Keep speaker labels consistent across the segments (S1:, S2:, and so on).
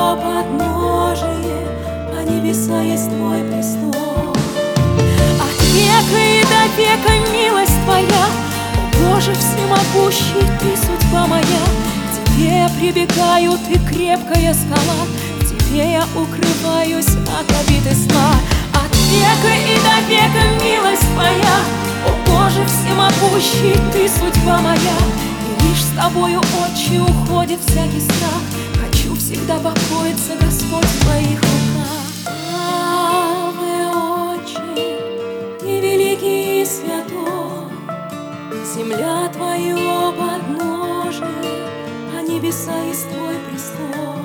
S1: подножие, а небеса есть Твой престол. От века и до века милость Твоя, о Боже всемогущий, Ты судьба моя. К Тебе я прибегаю, Ты крепкая скала, в Тебе я укрываюсь от обиды сна. От века и до века милость Твоя, о Боже всемогущий, Ты судьба моя. И лишь с Тобою, Отче, уходит всякий страх. Хочу всегда покоиться, Господь, в Твоих руках. Аве, Отче, Ты великий и святой, земля Твое подножие, а небеса есть Твой престол.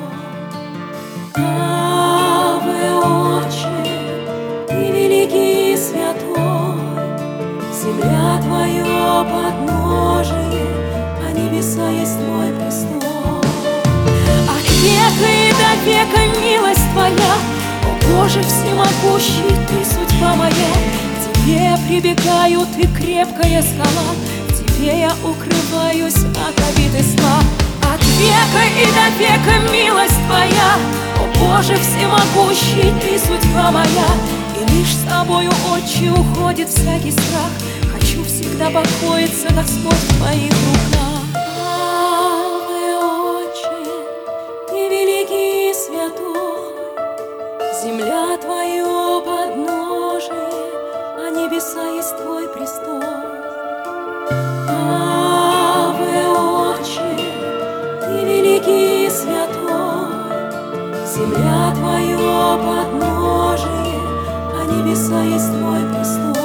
S1: Аве, Отче, Ты великий и святой, земля Твое подножие, а небеса есть Твой престол. От века и до века милость Твоя, о Боже всемогущий, Ты судьба моя. К Тебе я прибегаю, Ты крепкая скала, в Тебе я укрываюсь от обиды сна. От века и до века милость Твоя, о Боже всемогущий, Ты судьба моя. И лишь с Тобою, Отче, уходит всякий страх. Хочу всегда покоиться, Господь, в Твоих руках. Аве, Отче, Ты великий и святой, земля Твое подножие, а небеса есть Твой престол. Аве, Отче, Ты великий и святой, земля Твое подножие, а небеса есть Твой престол.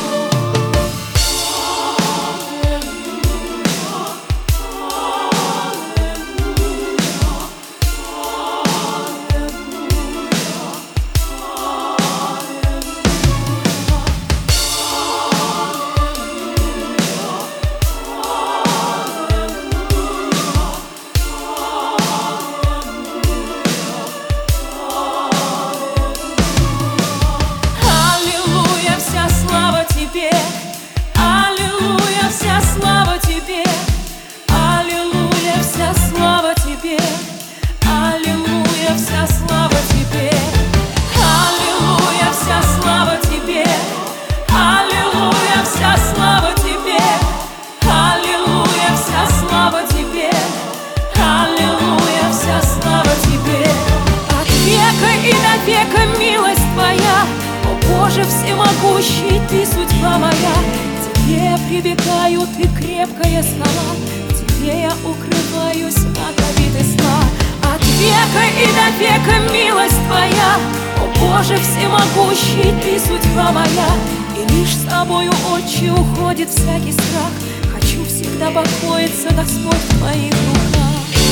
S1: Аллилуйя, вся слава Тебе, Аллилуйя, вся слава Тебе, Аллилуйя, вся слава Тебе, Аллилуйя, вся слава Тебе, Аллилуйя, вся слава Тебе, Аллилуйя, вся слава Тебе, Аллилуйя, вся слава Тебе. От века и до века милость Твоя, о Боже всемогущий, Ты судьба моя. К Тебе я прибегаю, Ты крепкая скала, в Тебе я укрываюсь от обиды сна. От века и до века милость Твоя, о Боже всемогущий, Ты судьба моя. И лишь с Тобою, Отче, уходит всякий страх. Хочу всегда покоиться, Господь, в Твоих руках.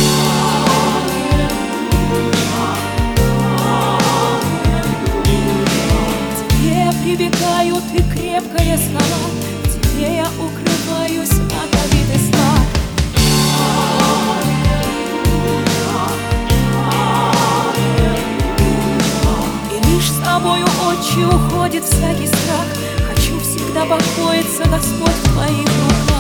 S1: Прибегаю, Ты крепкая скала, в Тебе я укрываюсь от обиды сна. И лишь с Тобою, Отче, уходит всякий страх. Хочу всегда покоиться, Господь, в Твоих руках.